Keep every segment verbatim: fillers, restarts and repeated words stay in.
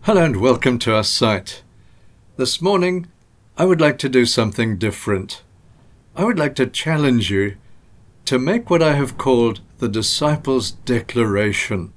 Hello and welcome to our site. This morning, I would like to do something different. I would like to challenge you to make what I have called the Disciples' Declaration.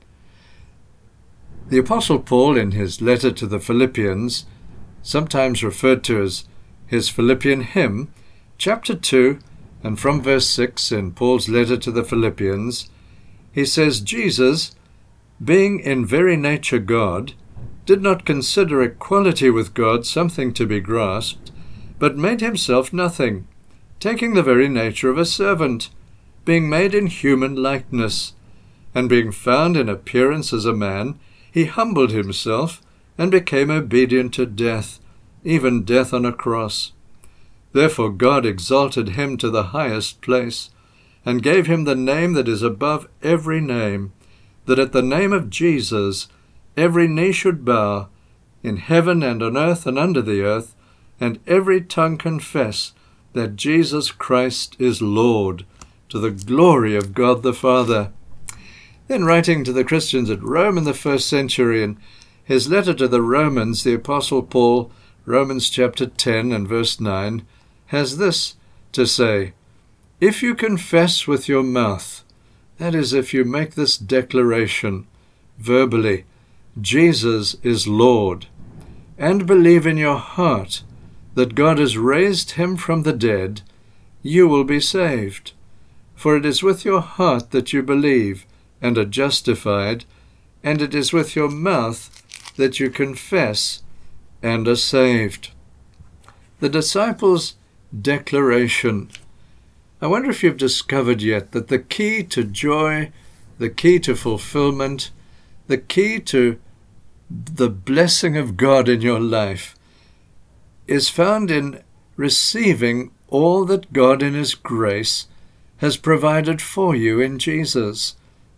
The Apostle Paul, in his letter to the Philippians, sometimes referred to as his Philippian hymn, chapter two, and from verse six in Paul's letter to the Philippians, he says, Jesus, being in very nature God, did not consider equality with God something to be grasped, but made himself nothing, taking the very nature of a servant, being made in human likeness, and being found in appearance as a man, he humbled himself and became obedient to death, even death on a cross. Therefore God exalted him to the highest place, and gave him the name that is above every name, that at the name of Jesus every knee should bow, in heaven and on earth and under the earth, and every tongue confess that Jesus Christ is Lord, to the glory of God the Father. Then writing to the Christians at Rome in the first century, in his letter to the Romans, the Apostle Paul, Romans chapter ten and verse nine, has this to say, If you confess with your mouth, that is, if you make this declaration verbally, Jesus is Lord, and believe in your heart that God has raised him from the dead, you will be saved. For it is with your heart that you believe and are justified, and it is with your mouth that you confess and are saved. The disciples' declaration. I wonder if you've discovered yet that the key to joy, the key to fulfillment, the key to the blessing of God in your life is found in receiving all that God in His grace has provided for you in Jesus.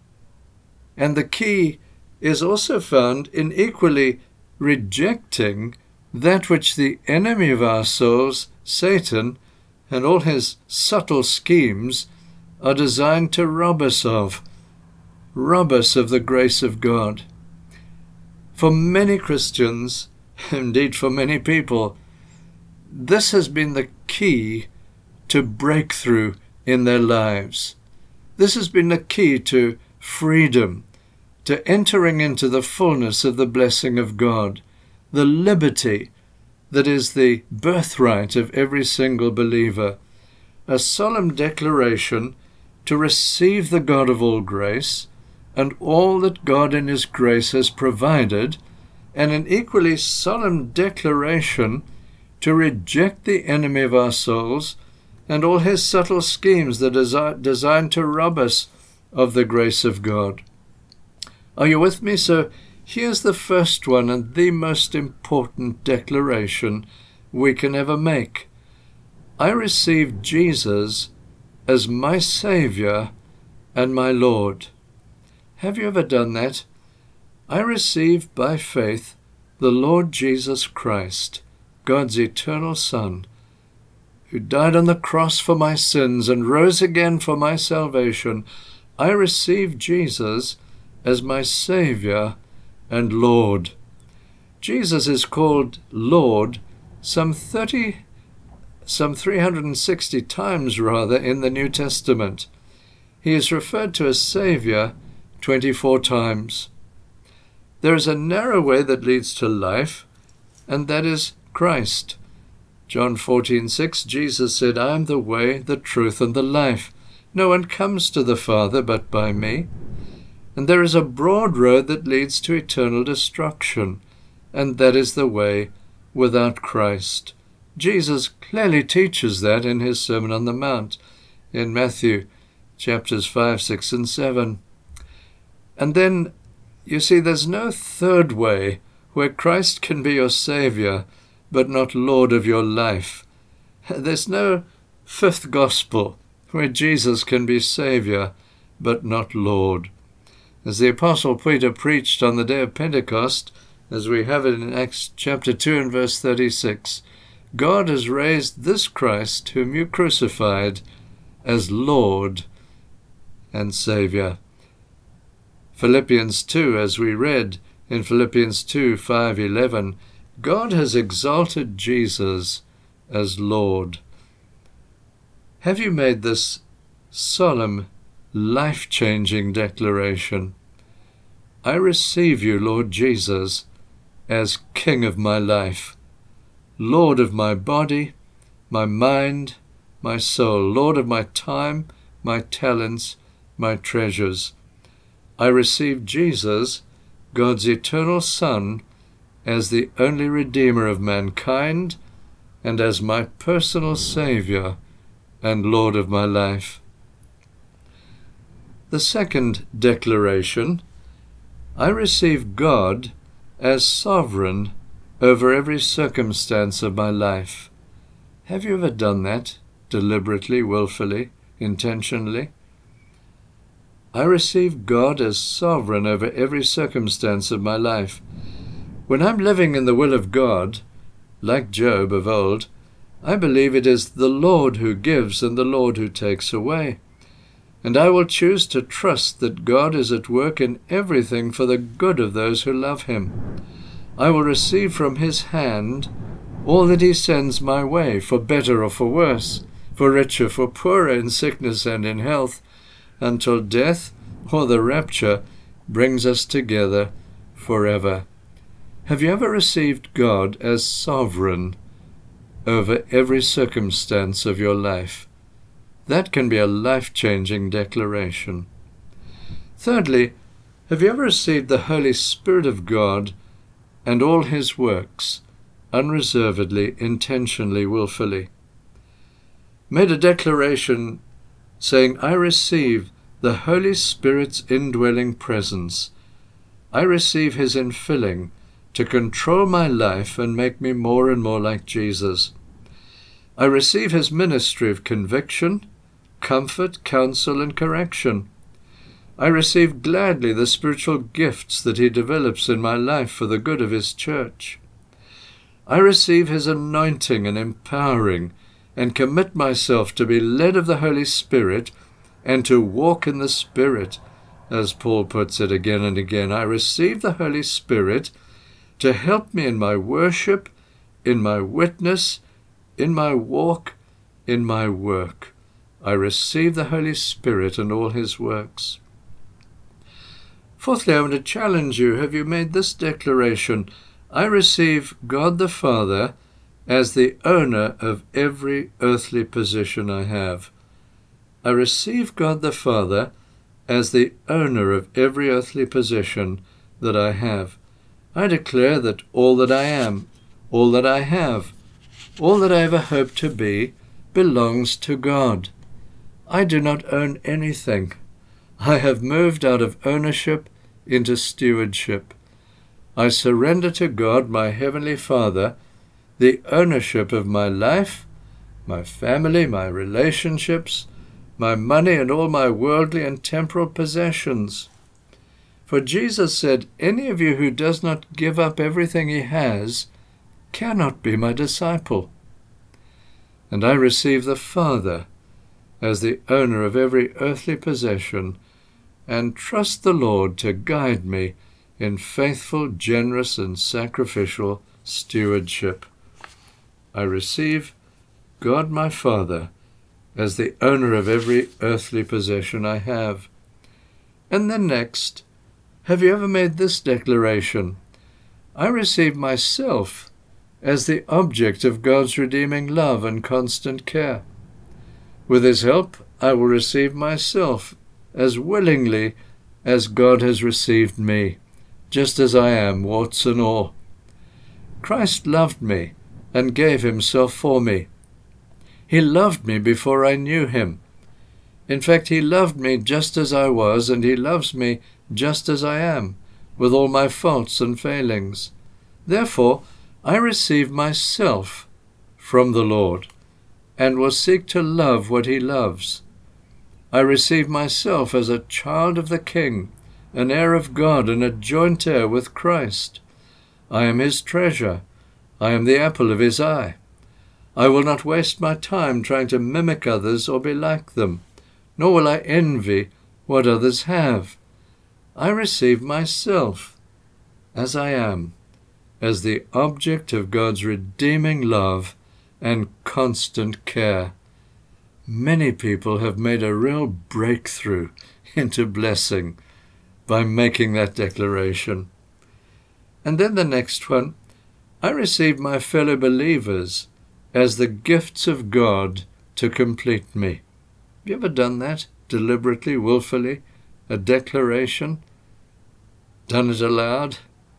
And the key is also found in equally rejecting that which the enemy of our souls, Satan, and all his subtle schemes are designed to rob us of, rob us of the grace of God. For many Christians, indeed for many people, this has been the key to breakthrough in their lives. This has been the key to freedom, to entering into the fullness of the blessing of God, the liberty that is the birthright of every single believer, a solemn declaration to receive the God of all grace and all that God in His grace has provided, and an equally solemn declaration to reject the enemy of our souls and all his subtle schemes that are designed to rob us of the grace of God. Are you with me? So here's the first one and the most important declaration we can ever make. I receive Jesus as my Savior and my Lord. Have you ever done that? I receive by faith the Lord Jesus Christ, God's eternal Son, who died on the cross for my sins and rose again for my salvation. I receive Jesus as my Savior and Lord. Jesus is called Lord some thirty, some three hundred sixty times rather in the New Testament. He is referred to as Savior twenty-four times. There is a narrow way that leads to life, and that is Christ. John fourteen six, Jesus said, I am the way, the truth, and the life. No one comes to the Father but by me. And there is a broad road that leads to eternal destruction, and that is the way without Christ. Jesus clearly teaches that in his Sermon on the Mount, in Matthew chapters five, six, and seven. And then, you see, there's no third way where Christ can be your Savior, but not Lord of your life. There's no fifth gospel where Jesus can be Savior, but not Lord. As the Apostle Peter preached on the day of Pentecost, as we have it in Acts chapter two and verse thirty-six, God has raised this Christ, whom you crucified, as Lord and Savior. Philippians two, as we read in Philippians two, five, eleven, God has exalted Jesus as Lord. Have you made this solemn, life-changing declaration? I receive you, Lord Jesus, as King of my life, Lord of my body, my mind, my soul, Lord of my time, my talents, my treasures. I receive Jesus, God's eternal Son, as the only Redeemer of mankind and as my personal Saviour and Lord of my life. The second declaration, I receive God as sovereign over every circumstance of my life. Have you ever done that, deliberately, willfully, intentionally? I receive God as sovereign over every circumstance of my life. When I'm living in the will of God, like Job of old, I believe it is the Lord who gives and the Lord who takes away. And I will choose to trust that God is at work in everything for the good of those who love him. I will receive from his hand all that he sends my way, for better or for worse, for richer, for poorer, in sickness and in health, until death or the rapture brings us together forever. Have you ever received God as sovereign over every circumstance of your life? That can be a life-changing declaration. Thirdly, have you ever received the Holy Spirit of God and all his works, unreservedly, intentionally, willfully? Made a declaration saying, I receive the Holy Spirit's indwelling presence. I receive his infilling to control my life and make me more and more like Jesus. I receive his ministry of conviction, comfort, counsel, and correction. I receive gladly the spiritual gifts that he develops in my life for the good of his church. I receive his anointing and empowering, and commit myself to be led of the Holy Spirit and to walk in the Spirit, as Paul puts it again and again. I receive the Holy Spirit to help me in my worship, in my witness, in my walk, in my work. I receive the Holy Spirit and all his works. Fourthly, I want to challenge you. Have you made this declaration? I receive God the Father as the owner of every earthly position I have. I receive God the Father as the owner of every earthly position that I have. I declare that all that I am, all that I have, all that I ever hope to be, belongs to God. I do not own anything. I have moved out of ownership into stewardship. I surrender to God, my Heavenly Father, the ownership of my life, my family, my relationships, my money, and all my worldly and temporal possessions. For Jesus said, any of you who does not give up everything he has cannot be my disciple. And I receive the Father as the owner of every earthly possession, and trust the Lord to guide me in faithful, generous, and sacrificial stewardship. I receive God my Father as the owner of every earthly possession I have. And then next, have you ever made this declaration? I receive myself as the object of God's redeeming love and constant care. With his help, I will receive myself as willingly as God has received me, just as I am, warts and all. Christ loved me and gave himself for me. He loved me before I knew him. In fact, he loved me just as I was, and he loves me just as I am, with all my faults and failings. Therefore, I receive myself from the Lord, and will seek to love what he loves. I receive myself as a child of the King, an heir of God, and a joint heir with Christ. I am his treasure. I am the apple of his eye. I will not waste my time trying to mimic others or be like them, nor will I envy what others have. I receive myself as I am, as the object of God's redeeming love and constant care. Many people have made a real breakthrough into blessing by making that declaration. And then the next one, I receive my fellow believers as the gifts of God to complete me. Have you ever done that? Deliberately, willfully? A declaration? Done it aloud?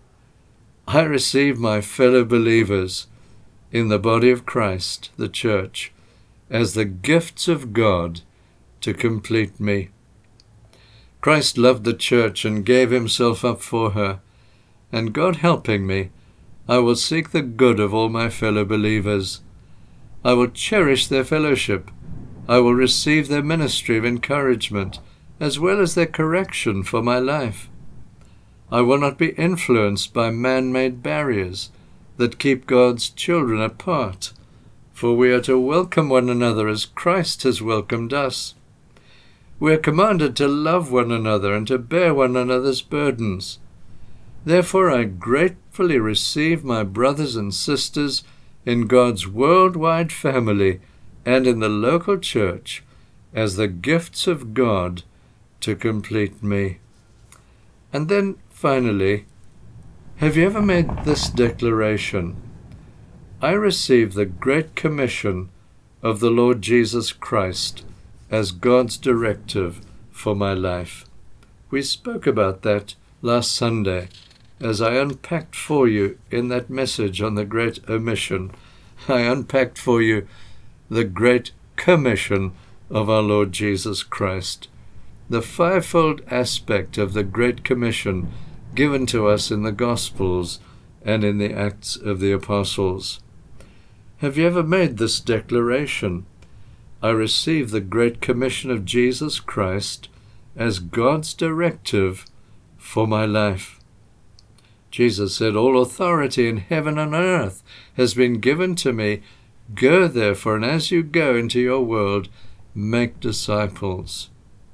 I receive my fellow believers in the body of Christ, the church, as the gifts of God to complete me. Christ loved the church and gave himself up for her, and God helping me, I will seek the good of all my fellow believers. I will cherish their fellowship. I will receive their ministry of encouragement, as well as their correction for my life. I will not be influenced by man-made barriers that keep God's children apart, for we are to welcome one another as Christ has welcomed us. We are commanded to love one another and to bear one another's burdens. Therefore I gratefully receive my brothers and sisters in God's worldwide family and in the local church as the gifts of God to complete me. And then, finally, have you ever made this declaration? I receive the Great Commission of the Lord Jesus Christ as God's directive for my life. We spoke about that last Sunday as I unpacked for you in that message on the Great Omission. I unpacked for you the Great Commission of our Lord Jesus Christ, the fivefold aspect of the Great Commission given to us in the Gospels and in the Acts of the Apostles. Have you ever made this declaration? I receive the Great Commission of Jesus Christ as God's directive for my life. Jesus said, all authority in heaven and on earth has been given to me. Go therefore, and as you go into your world, make disciples.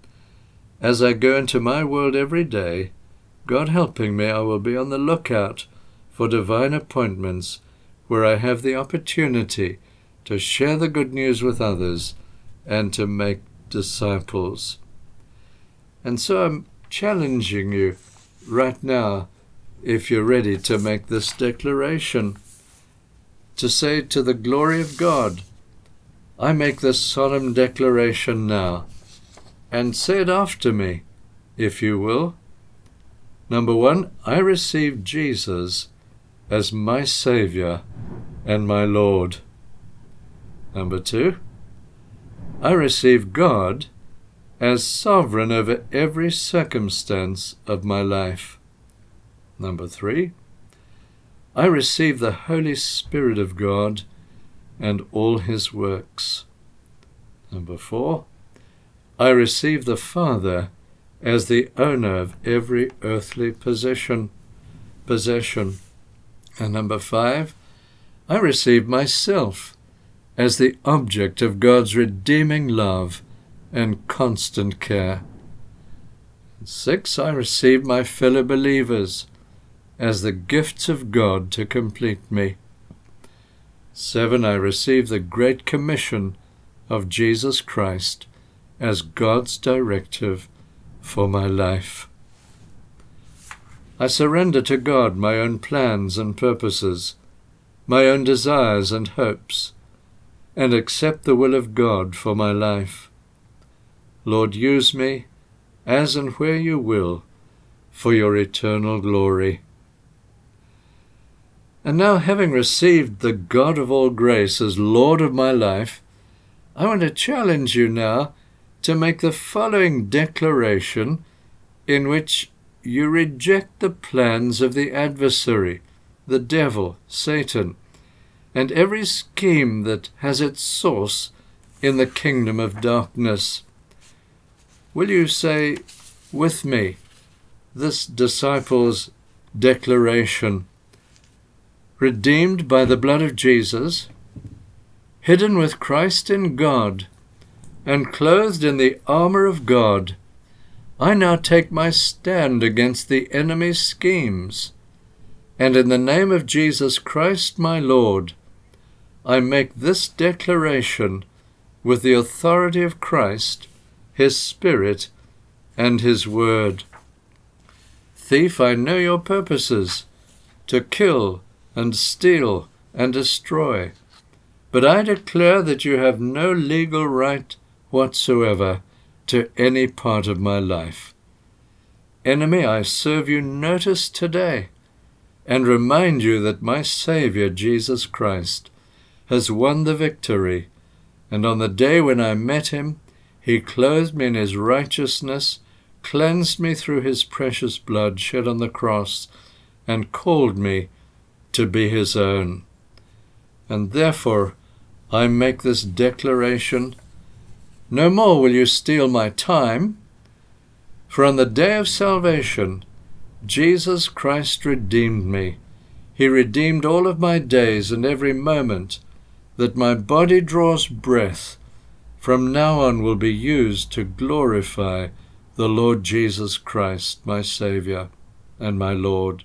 As I go into my world every day, God helping me, I will be on the lookout for divine appointments where I have the opportunity to share the good news with others and to make disciples. And so I'm challenging you right now, if you're ready to make this declaration, to say to the glory of God, I make this solemn declaration now, and say it after me, if you will. Number one, I receive Jesus as my Savior and my Lord. Number two, I receive God as sovereign over every circumstance of my life. Number three, I receive the Holy Spirit of God and all his works. Number four, I receive the Father as the owner of every earthly possession. possession. And number five, I receive myself as the object of God's redeeming love and constant care. Six, I receive my fellow believers as the gifts of God to complete me. Seven, I receive the Great Commission of Jesus Christ as God's directive for my life. I surrender to God my own plans and purposes, my own desires and hopes, and accept the will of God for my life. Lord, use me as and where you will for your eternal glory. And now, having received the God of all grace as Lord of my life, I want to challenge you now to make the following declaration in which you reject the plans of the adversary, the devil, Satan, and every scheme that has its source in the kingdom of darkness. Will you say with me this disciples' declaration? Redeemed by the blood of Jesus, hidden with Christ in God, and clothed in the armor of God, I now take my stand against the enemy's schemes. And in the name of Jesus Christ my Lord, I make this declaration with the authority of Christ, his Spirit, and his word. Thief, I know your purposes, to kill and steal and destroy. But I declare that you have no legal right whatsoever to any part of my life. Enemy, I serve you notice today, and remind you that my Saviour, Jesus Christ, has won the victory, and on the day when I met him, he clothed me in his righteousness, cleansed me through his precious blood shed on the cross, and called me to be his own. And therefore I make this declaration: no more will you steal my time, for on the day of salvation Jesus Christ redeemed me. He redeemed all of my days, and every moment that my body draws breath from now on will be used to glorify the Lord Jesus Christ, my Saviour and my Lord.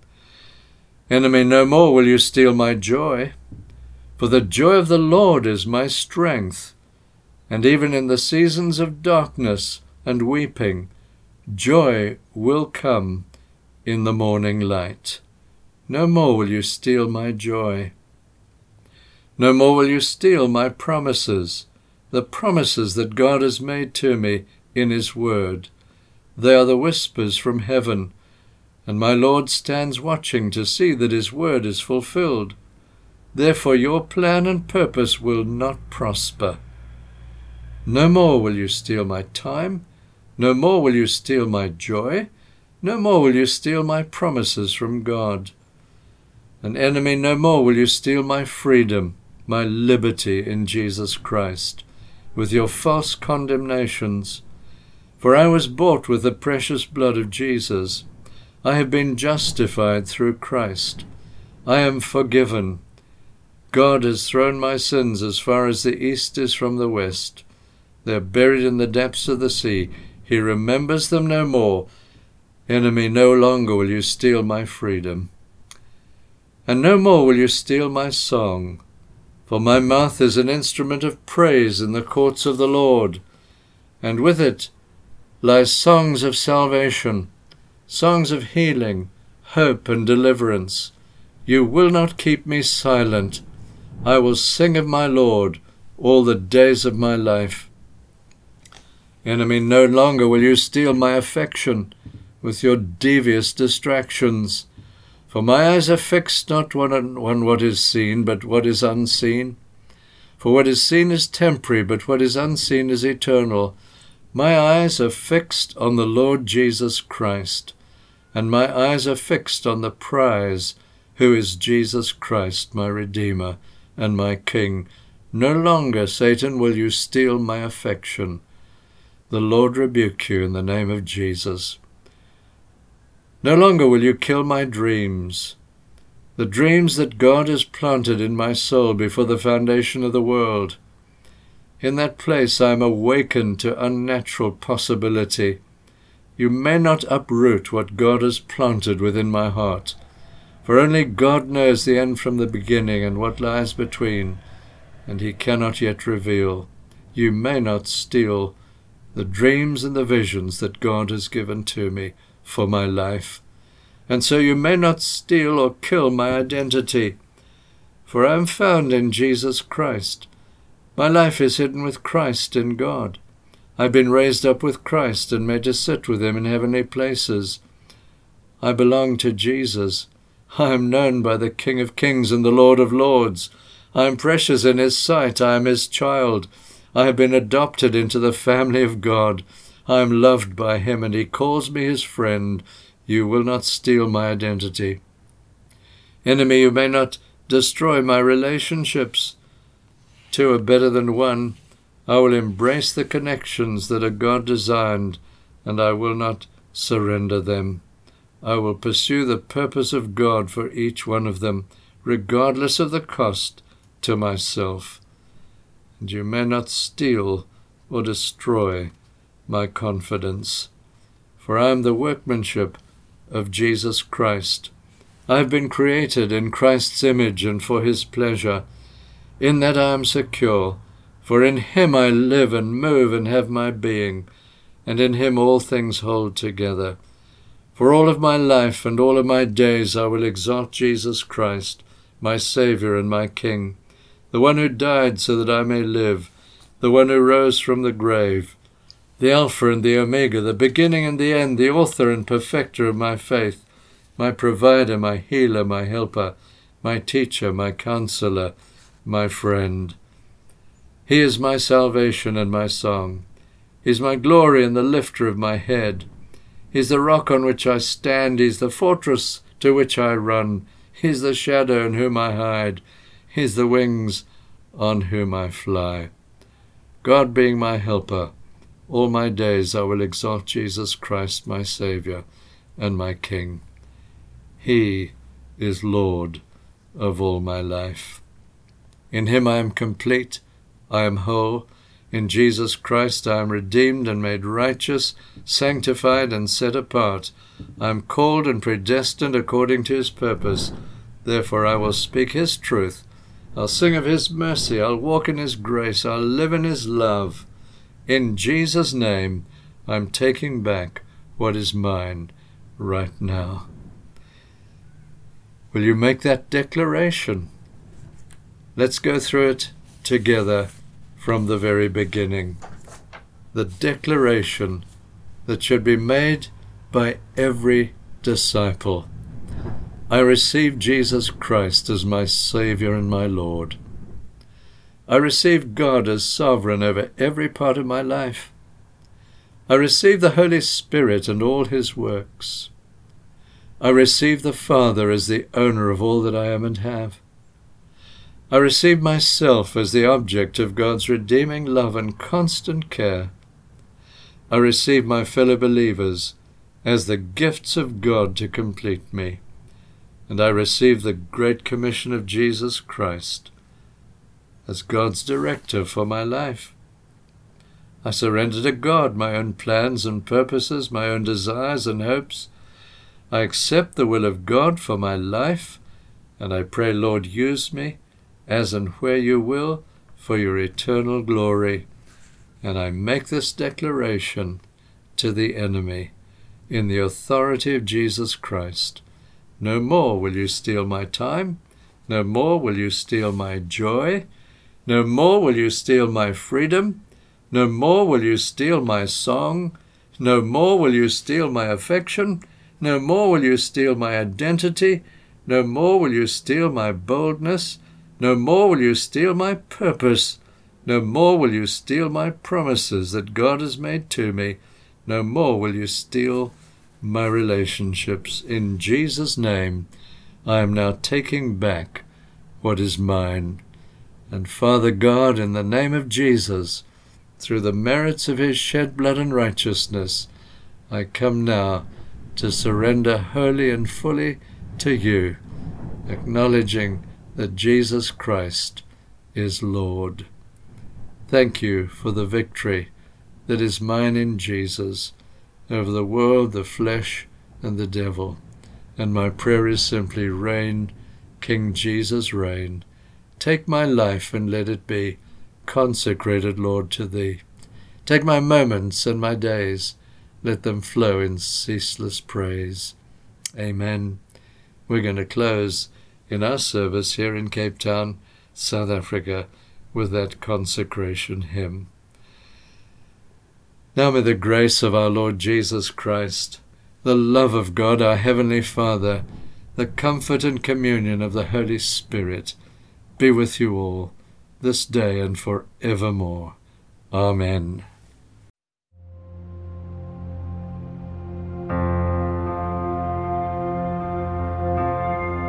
Enemy, no more will you steal my joy, for the joy of the Lord is my strength, and even in the seasons of darkness and weeping, joy will come in the morning light. No more will you steal my joy. No more will you steal my promises, the promises that God has made to me in his word. They are the whispers from heaven, and my Lord stands watching to see that his word is fulfilled. Therefore your plan and purpose will not prosper. No more will you steal my time. No more will you steal my joy. No more will you steal my promises from God. An enemy, no more will you steal my freedom, my liberty in Jesus Christ, with your false condemnations. For I was bought with the precious blood of Jesus. I have been justified through Christ. I am forgiven. God has thrown my sins as far as the east is from the west. They are buried in the depths of the sea. He remembers them no more. Enemy, no longer will you steal my freedom. And no more will you steal my song, for my mouth is an instrument of praise in the courts of the Lord, and with it lie songs of salvation, songs of healing, hope, and deliverance. You will not keep me silent. I will sing of my Lord all the days of my life. Enemy, no longer will you steal my affection with your devious distractions. For my eyes are fixed not on, on what is seen, but what is unseen. For what is seen is temporary, but what is unseen is eternal. My eyes are fixed on the Lord Jesus Christ, and my eyes are fixed on the prize, who is Jesus Christ, my Redeemer and my King. No longer, Satan, will you steal my affection. The Lord rebuke you in the name of Jesus. No longer will you kill my dreams, the dreams that God has planted in my soul before the foundation of the world. In that place I am awakened to unnatural possibility. You may not uproot what God has planted within my heart, for only God knows the end from the beginning and what lies between, and he cannot yet reveal. You may not steal the dreams and the visions that God has given to me for my life, and so you may not steal or kill my identity, for I am found in Jesus Christ. My life is hidden with Christ in God. I've been raised up with Christ and made to sit with him in heavenly places. I belong to Jesus. I am known by the King of Kings and the Lord of Lords. I am precious in his sight. I am his child. I have been adopted into the family of God. I am loved by him, and he calls me his friend. You will not steal my identity. Enemy, you may not destroy my relationships. Two are better than one. I will embrace the connections that are God-designed, and I will not surrender them. I will pursue the purpose of God for each one of them, regardless of the cost to myself. And you may not steal or destroy my confidence, for I am the workmanship of Jesus Christ. I have been created in Christ's image and for his pleasure. In that I am secure, for in him I live and move and have my being, and in him all things hold together. For all of my life and all of my days I will exalt Jesus Christ, my Saviour and my King, the one who died so that I may live, the one who rose from the grave, the Alpha and the Omega, the beginning and the end, the author and perfecter of my faith, my provider, my healer, my helper, my teacher, my counselor, my friend. He is my salvation and my song. He is my glory and the lifter of my head. He is the rock on which I stand. He is the fortress to which I run. He is the shadow in whom I hide. He is the wings on whom I fly. God being my helper, all my days I will exalt Jesus Christ, my Saviour and my King. He is Lord of all my life. In him I am complete, I am whole. In Jesus Christ I am redeemed and made righteous, sanctified and set apart. I am called and predestined according to his purpose. Therefore I will speak his truth. I'll sing of his mercy. I'll walk in his grace. I'll live in his love. In Jesus' name, I'm taking back what is mine right now. Will you make that declaration? Let's go through it together from the very beginning. The declaration that should be made by every disciple. I receive Jesus Christ as my Saviour and my Lord. I receive God as sovereign over every part of my life. I receive the Holy Spirit and all his works. I receive the Father as the owner of all that I am and have. I receive myself as the object of God's redeeming love and constant care. I receive my fellow believers as the gifts of God to complete me. And I receive the Great Commission of Jesus Christ as God's directive for my life. I surrender to God my own plans and purposes, my own desires and hopes. I accept the will of God for my life, and I pray, Lord, use me as and where you will for your eternal glory. And I make this declaration to the enemy in the authority of Jesus Christ. No more will you steal my time. No more will you steal my joy. No more will you steal my freedom. No more will you steal my song. No more will you steal my affection. No more will you steal my identity. No more will you steal my boldness. No more will you steal my purpose. No more will you steal my promises that God has made to me. No more will you steal my relationships. In Jesus' name, I am now taking back what is mine. And Father God, in the name of Jesus, through the merits of his shed blood and righteousness, I come now to surrender wholly and fully to you, acknowledging that Jesus Christ is Lord. Thank you for the victory that is mine in Jesus over the world, the flesh, and the devil. And my prayer is simply, reign, King Jesus, reign. Take my life and let it be consecrated, Lord, to thee. Take my moments and my days, let them flow in ceaseless praise. Amen. We're going to close in our service here in Cape Town, South Africa, with that consecration hymn. Now may the grace of our Lord Jesus Christ, the love of God our Heavenly Father, the comfort and communion of the Holy Spirit be with you all, this day and forevermore. Amen.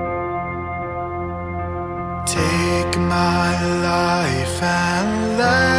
Take my life and let